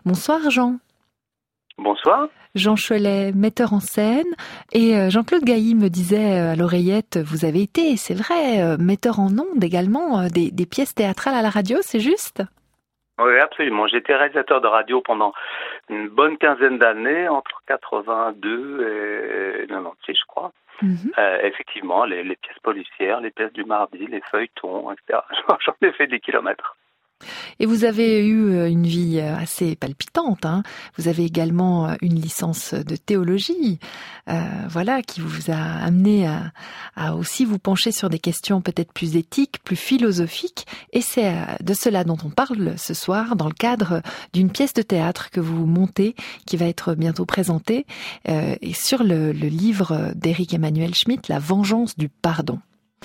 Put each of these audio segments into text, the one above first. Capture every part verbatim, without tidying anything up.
Bonsoir Jean. Bonsoir. Jean Cholet, metteur en scène, et Jean-Claude Gailly me disait à l'oreillette, vous avez été, c'est vrai, metteur en ondes également, des, des pièces théâtrales à la radio, c'est juste ? Oui, absolument. J'étais réalisateur de radio pendant une bonne quinzaine d'années, entre quatre-vingt-deux et quatre-vingt-dix, je crois. Mm-hmm. Euh, effectivement, les, les pièces policières, les pièces du mardi, les feuilletons, et cetera. J'en ai fait des kilomètres. Et vous avez eu une vie assez palpitante, hein. Vous avez également une licence de théologie, euh, voilà, qui vous a amené à, à aussi vous pencher sur des questions peut-être plus éthiques, plus philosophiques. Et c'est de cela dont on parle ce soir dans le cadre d'une pièce de théâtre que vous montez, qui va être bientôt présentée, euh, et sur le, le livre d'Éric Emmanuel Schmitt, La vengeance du pardon.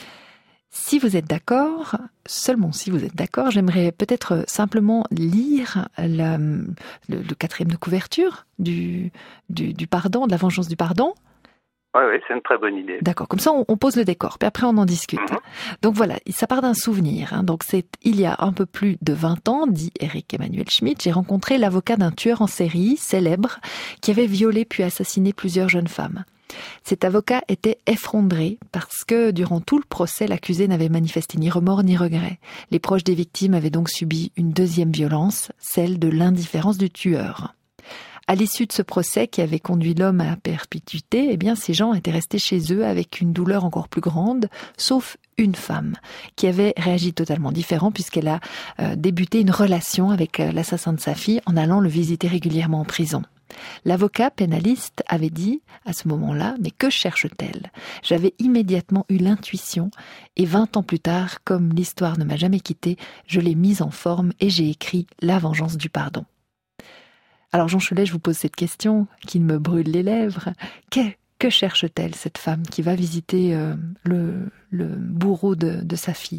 Si vous êtes d'accord, seulement si vous êtes d'accord, j'aimerais peut-être simplement lire la, le, le quatrième de couverture du, du, du pardon, de la vengeance du pardon. Oui, oui, c'est une très bonne idée. D'accord, comme ça on, on pose le décor, puis après on en discute. Mm-hmm. Donc voilà, ça part d'un souvenir. Hein. Donc c'est il y a un peu plus de vingt ans, dit Éric Emmanuel Schmitt, j'ai rencontré l'avocat d'un tueur en série célèbre qui avait violé puis assassiné plusieurs jeunes femmes. Cet avocat était effondré parce que durant tout le procès, l'accusé n'avait manifesté ni remords ni regrets. Les proches des victimes avaient donc subi une deuxième violence, celle de l'indifférence du tueur. À l'issue de ce procès qui avait conduit l'homme à la perpétuité, eh bien, ces gens étaient restés chez eux avec une douleur encore plus grande, sauf une femme qui avait réagi totalement différent puisqu'elle a euh, débuté une relation avec euh, l'assassin de sa fille en allant le visiter régulièrement en prison. L'avocat pénaliste avait dit à ce moment-là, mais que cherche-t-elle ? J'avais immédiatement eu l'intuition et vingt ans plus tard, comme l'histoire ne m'a jamais quitté, je l'ai mise en forme et j'ai écrit La vengeance du pardon. Alors Jean Cholet, je vous pose cette question qui me brûle les lèvres. Que, que cherche-t-elle, cette femme qui va visiter euh, le, le bourreau de, de sa fille ?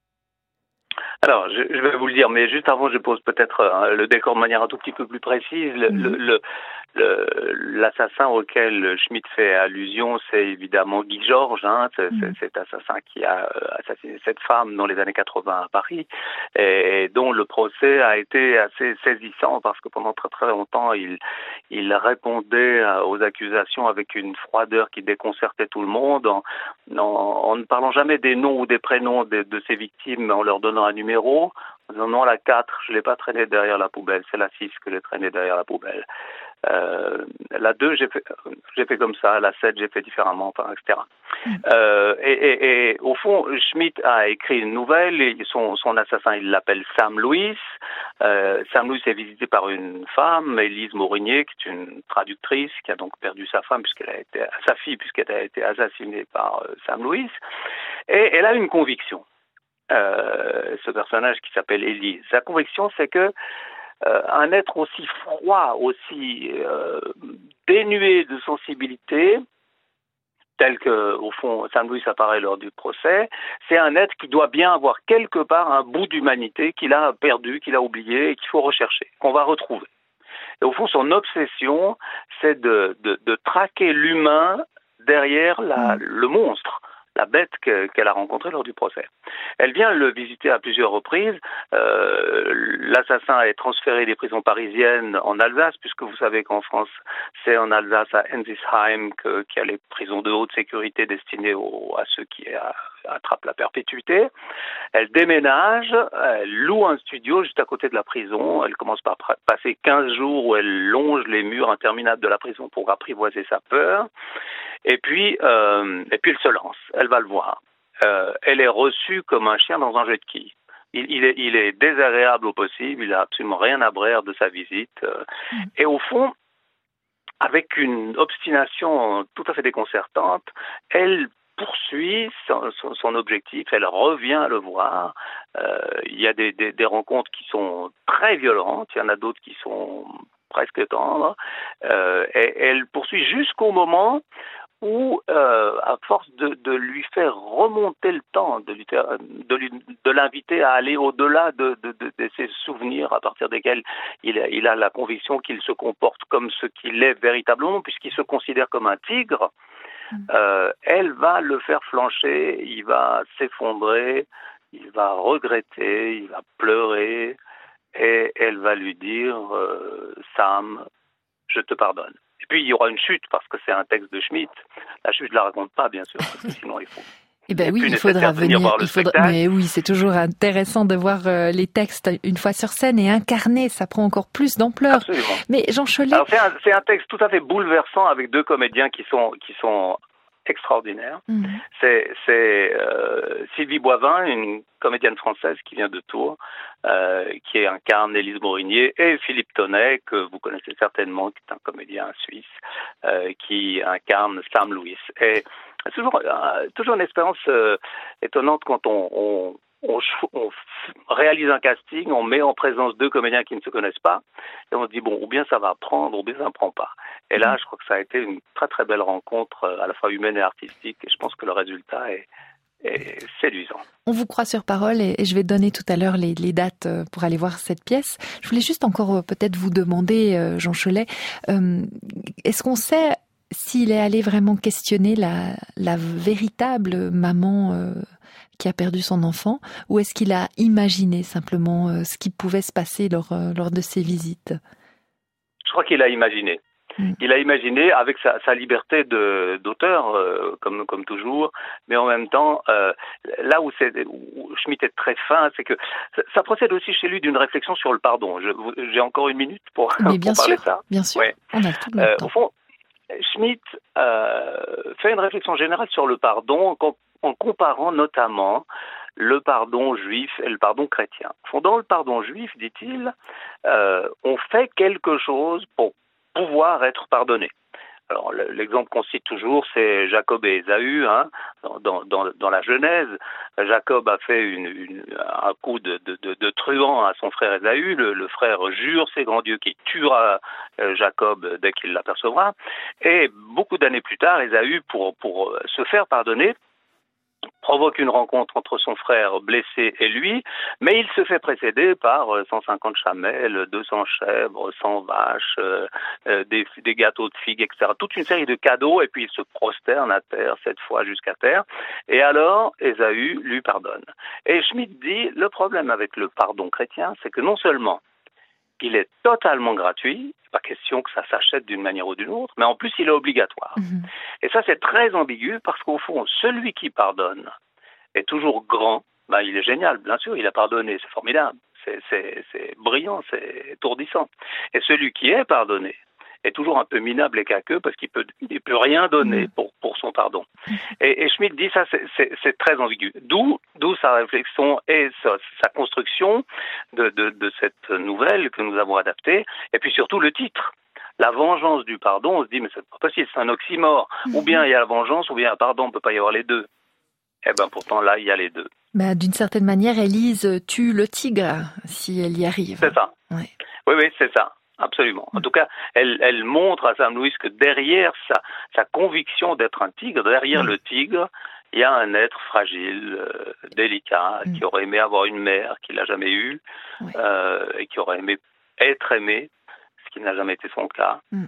Alors, je, je vais vous le dire, mais juste avant, je pose peut-être hein, le décor de manière un tout petit peu plus précise. Le, mmh. le, le, le, l'assassin auquel Schmitt fait allusion, c'est évidemment Guy Georges, hein, c'est, mmh. c'est cet assassin qui a assassiné cette femme dans les années quatre-vingts à Paris, et, et dont le procès a été assez saisissant parce que pendant très très longtemps, il, il répondait aux accusations avec une froideur qui déconcertait tout le monde, en, en, en ne parlant jamais des noms ou des prénoms de, de ses victimes, mais en leur donnant un numéro. En disant non, la quatre, je ne l'ai pas traînée derrière la poubelle, c'est la six que j'ai traînée derrière la poubelle. Euh, la deux, j'ai fait, j'ai fait comme ça, la sept, j'ai fait différemment, enfin, et cetera. Mmh. Euh, et, et, et au fond, Schmitt a écrit une nouvelle, et son, son assassin, il l'appelle Sam Lewis. Euh, Sam Lewis est visité par une femme, Élise Morinier, qui est une traductrice, qui a donc perdu sa femme, puisqu'elle a été, sa fille, puisqu'elle a été assassinée par euh, Sam Lewis. Et elle a une conviction. Euh, ce personnage qui s'appelle Élise. Sa conviction, c'est que euh, un être aussi froid, aussi euh, dénué de sensibilité, tel que, au fond, Sam Lewis apparaît lors du procès, c'est un être qui doit bien avoir quelque part un bout d'humanité qu'il a perdu, qu'il a oublié et qu'il faut rechercher, qu'on va retrouver. Et au fond, son obsession, c'est de, de, de traquer l'humain derrière la, le monstre, la bête que, qu'elle a rencontrée lors du procès. Elle vient le visiter à plusieurs reprises. Euh, l'assassin est transféré des prisons parisiennes en Alsace, puisque vous savez qu'en France, c'est en Alsace, à Ensisheim, que, qu'il y a les prisons de haute sécurité destinées aux, à ceux qui à, attrapent la perpétuité. Elle déménage, elle loue un studio juste à côté de la prison. Elle commence par passer quinze jours où elle longe les murs interminables de la prison pour apprivoiser sa peur. Et puis, euh, et puis elle se lance. Elle va le voir. Euh, elle est reçue comme un chien dans un jeu de quilles. Il, il, est, il est désagréable au possible. Il n'a absolument rien à braire de sa visite. Euh, mmh. Et au fond, avec une obstination tout à fait déconcertante, elle poursuit son, son, son objectif. Elle revient le voir. Euh, il y a des, des, des rencontres qui sont très violentes. Il y en a d'autres qui sont presque tendres. Euh, et elle poursuit jusqu'au moment où, euh, à force de, de lui faire remonter le temps, de, lui, de, lui, de l'inviter à aller au-delà de, de, de, de ses souvenirs, à partir desquels il a, il a la conviction qu'il se comporte comme ce qu'il est véritablement, puisqu'il se considère comme un tigre, mmh. euh, elle va le faire flancher, il va s'effondrer, il va regretter, il va pleurer, et elle va lui dire euh, « Sam, je te pardonne ». Et puis il y aura une chute parce que c'est un texte de Schmitt. La chute, je la raconte pas, bien sûr, parce que sinon il faut... Eh ben oui, il faudra venir. Voir le il faudra... Mais oui, c'est toujours intéressant de voir euh, les textes une fois sur scène et incarnés. Ça prend encore plus d'ampleur. Absolument. Mais Jean Chollet. Alors c'est un, c'est un texte tout à fait bouleversant avec deux comédiens qui sont qui sont extraordinaires. Mmh. C'est, c'est euh, Sylvie Boivin, une comédienne française qui vient de Tours, euh, qui incarne Élise Morinier, et Philippe Tonnet, que vous connaissez certainement, qui est un comédien suisse, euh, qui incarne Sam Lewis. Et c'est toujours, euh, toujours une expérience euh, étonnante quand on, on, on, on réalise un casting, on met en présence deux comédiens qui ne se connaissent pas, et on se dit, bon, ou bien ça va prendre, ou bien ça ne prend pas. Et là, je crois que ça a été une très très belle rencontre, à la fois humaine et artistique, et je pense que le résultat est, est séduisant. On vous croit sur parole, et je vais donner tout à l'heure les, les dates pour aller voir cette pièce. Je voulais juste encore peut-être vous demander, Jean Chollet, euh, est-ce qu'on sait s'il est allé vraiment questionner la, la véritable maman euh, qui a perdu son enfant, ou est-ce qu'il a imaginé simplement euh, ce qui pouvait se passer lors, euh, lors de ses visites? Je crois qu'il a imaginé. Mmh. Il a imaginé avec sa, sa liberté de, d'auteur, euh, comme, comme toujours, mais en même temps, euh, là où, c'est, où Schmitt est très fin, c'est que ça, ça procède aussi chez lui d'une réflexion sur le pardon. Je, j'ai encore une minute pour, mais bien pour sûr, parler de ça. Bien sûr, ouais. On a tout le euh, temps. Au fond, Schmitt euh, fait une réflexion générale sur le pardon en, en comparant notamment le pardon juif et le pardon chrétien. Dans le pardon juif, dit-il, euh, on fait quelque chose pour pouvoir être pardonné. Alors l'exemple qu'on cite toujours, c'est Jacob et Ésaü, hein, dans, dans, dans la Genèse. Jacob a fait une, une, un coup de, de, de, de truand à son frère Ésaü. Le, le frère jure, c'est grand Dieu, qu'il tuera Jacob dès qu'il l'apercevra. Et beaucoup d'années plus tard, Ésaü, pour, pour se faire pardonner, provoque une rencontre entre son frère blessé et lui, mais il se fait précéder par cent cinquante chamelles, deux cents chèvres, cent vaches, euh, des, des gâteaux de figues, et cetera. Toute une série de cadeaux, et puis il se prosterne à terre, cette fois jusqu'à terre, et alors Ésaü lui pardonne. Et Schmitt dit, le problème avec le pardon chrétien, c'est que non seulement il est totalement gratuit, pas question que ça s'achète d'une manière ou d'une autre, mais en plus il est obligatoire. Mmh. Et ça c'est très ambigu parce qu'au fond, celui qui pardonne est toujours grand, ben, il est génial, bien sûr, il a pardonné, c'est formidable, c'est, c'est, c'est brillant, c'est étourdissant. Et celui qui est pardonné est toujours un peu minable et caqueux parce qu'il peut, il peut rien donner pour, pour son pardon. Et, et Schmitt dit ça, c'est, c'est, c'est très ambigu. D'où, d'où sa réflexion et sa, sa construction de, de, de cette nouvelle que nous avons adaptée, et puis surtout le titre. La vengeance du pardon, on se dit, mais c'est pas possible, c'est un oxymore. Mmh. Ou bien il y a la vengeance, ou bien il y a le pardon, on ne peut pas y avoir les deux. Eh ben pourtant là, il y a les deux. Bah, d'une certaine manière, Élise tue le tigre, si elle y arrive. C'est ça. Ouais. Oui, oui, c'est ça. Absolument. En tout cas, elle, elle montre à Sam Lewis que derrière sa, sa conviction d'être un tigre, derrière mmh. le tigre, il y a un être fragile, euh, délicat, mmh. qui aurait aimé avoir une mère qu'il n'a jamais eue, oui. euh, et qui aurait aimé être aimé, ce qui n'a jamais été son cas, mmh.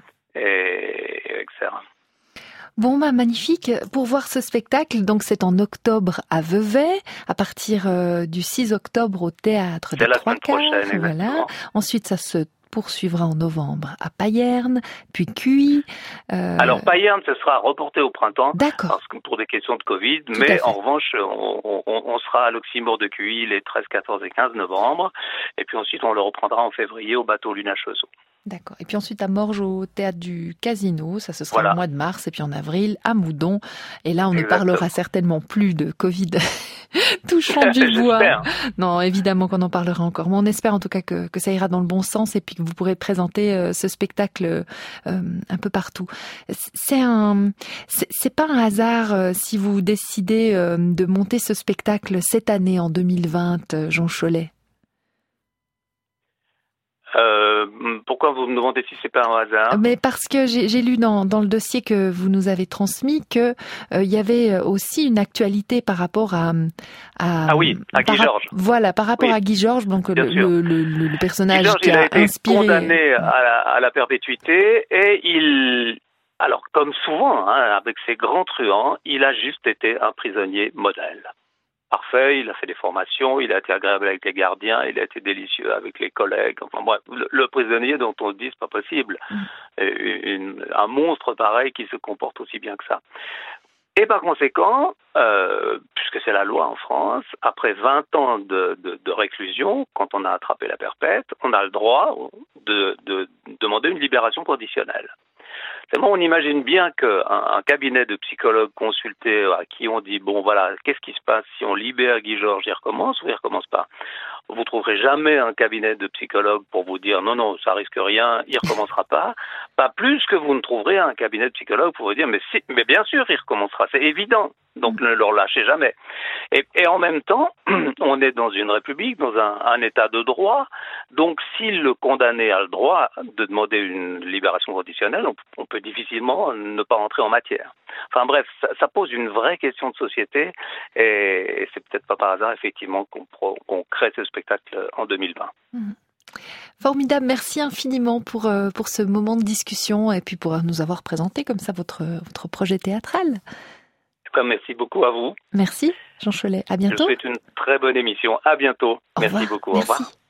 et, et et cetera. Bon, bah, magnifique. Pour voir ce spectacle, donc c'est en octobre à Vevey, à partir euh, du six octobre au Théâtre des Trois Quarts. Voilà. Ensuite, ça se poursuivra en novembre à Payerne, puis Cuy. Euh... Alors Payerne, ce sera reporté au printemps, D'accord. parce que pour des questions de Covid, Tout mais en revanche, on, on, on sera à l'Oxymore de Cuy les treize, quatorze et quinze novembre, et puis ensuite on le reprendra en février au bateau Luna Cheusseau. D'accord. Et puis ensuite à Morges au Théâtre du Casino, ça ce sera voilà. au mois de mars, et puis en avril à Moudon. Et là, on Exactement. ne parlera certainement plus de Covid touchant du bois. Non, évidemment qu'on en parlera encore. Mais on espère en tout cas que, que ça ira dans le bon sens et puis que vous pourrez présenter euh, ce spectacle euh, un peu partout. C'est un, c'est, c'est pas un hasard euh, si vous décidez euh, de monter ce spectacle cette année en deux mille vingt, euh, Jean Chollet. Euh, pourquoi vous me demandez si c'est pas un hasard? Mais parce que j'ai, j'ai lu dans, dans le dossier que vous nous avez transmis que euh, il y avait aussi une actualité par rapport à, à ah oui à Guy Georges. Voilà, par rapport oui. à Guy Georges, donc le, le, le, le personnage Guy Georges, qui a, a, a été inspiré. condamné à la, à la perpétuité et il, alors comme souvent hein, avec ses grands truands, il a juste été un prisonnier modèle. parfait, il a fait des formations, il a été agréable avec les gardiens, il a été délicieux avec les collègues. Enfin bref, le, le prisonnier dont on dit c'est pas possible. Mmh. Une, un monstre pareil qui se comporte aussi bien que ça. Et par conséquent, euh, puisque c'est la loi en France, après vingt ans de, de, de réclusion, quand on a attrapé la perpète, on a le droit de, de, de demander une libération conditionnelle. Seulement, on imagine bien qu'un un cabinet de psychologues consultés à qui on dit, bon voilà, qu'est-ce qui se passe si on libère Guy Georges, il recommence ou il recommence pas? Vous trouverez jamais un cabinet de psychologues pour vous dire non, non, ça risque rien, il recommencera pas. Pas plus que vous ne trouverez un cabinet de psychologues pour vous dire mais si, mais bien sûr, il recommencera, c'est évident. Donc ne le relâchez jamais. Et, et en même temps, on est dans une république, dans un, un état de droit. Donc si le condamné a le droit de demander une libération conditionnelle, on, on peut difficilement ne pas entrer en matière. Enfin bref, ça, ça pose une vraie question de société et, et c'est peut-être pas par hasard effectivement qu'on, pro, qu'on crée ce spectacle en deux mille vingt. Mmh. Formidable, merci infiniment pour, euh, pour ce moment de discussion et puis pour nous avoir présenté comme ça votre, votre projet théâtral. Merci beaucoup à vous. Merci, Jean Cholet. À bientôt. Je vous souhaite une très bonne émission. À bientôt. Au Merci revoir. beaucoup. Merci. Au revoir.